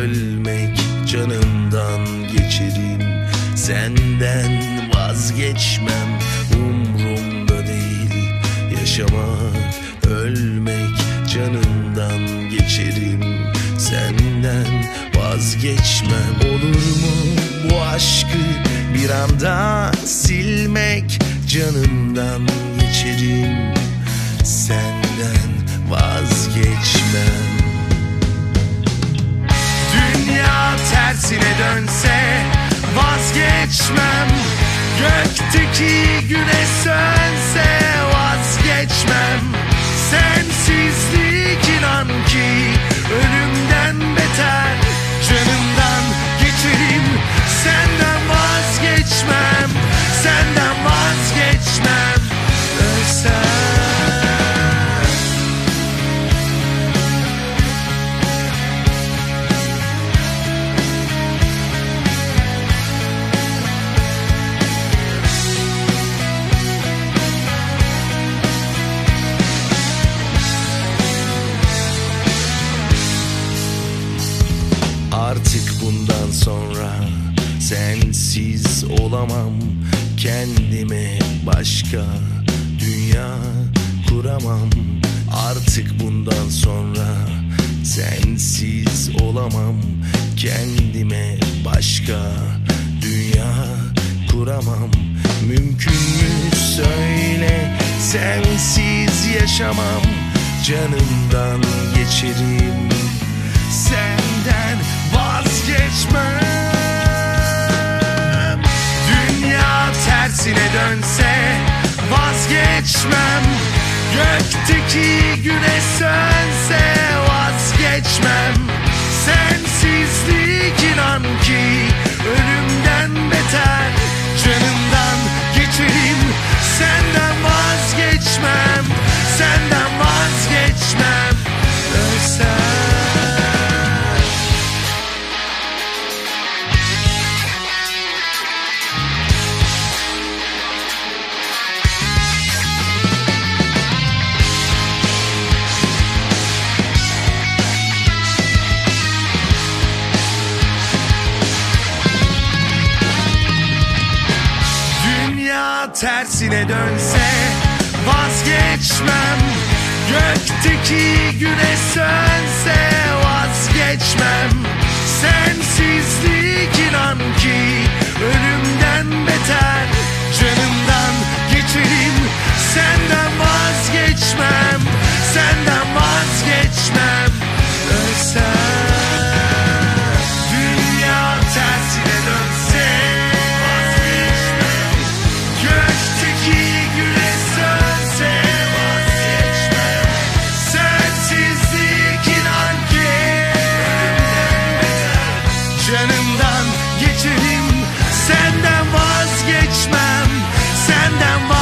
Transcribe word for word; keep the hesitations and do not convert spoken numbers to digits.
ölmek canımdan geçerim. Senden vazgeçmem, umrumda değil. Yaşamak, ölmek canımdan geçerim. Senden vazgeçmem. Olur mu bu aşkı bir anda silmek? Canımdan geçerim. Senden vazgeçmem. Dünya tersine dönse vazgeçmem. Gökteki güneş sönse vazgeçmem. Sensizlik inan ki ölümden beter. Canımdan geçerim. Senden vazgeçmem. Senden vazgeçmem. Ölsem. Artık bundan sonra sensiz olamam. Kendime başka dünya kuramam. Artık bundan sonra sensiz olamam. Kendime başka dünya kuramam. Mümkün mü söyle, sensiz yaşamam. Canımdan geçerim. Senden vazgeçmem. Dünya tersine dönse vazgeçmem. Gökteki güneş sönse vazgeçmem. Sensizlik inan ki ölümden beter. Canımdan geçerim. Senden vazgeçmem. Senden vazgeçmem. Ölsem. Tersine dönse vazgeçmem. Gökteki güneş sönse vazgeçmem. Sensizlik inan ki ölümden beter. Canımdan geçerim. Senden vazgeçmem. Senden vazgeçmem. Ölsem. Dünya tersine dönse canımdan geçerim. Senden vazgeçmem. Senden vazgeçmem.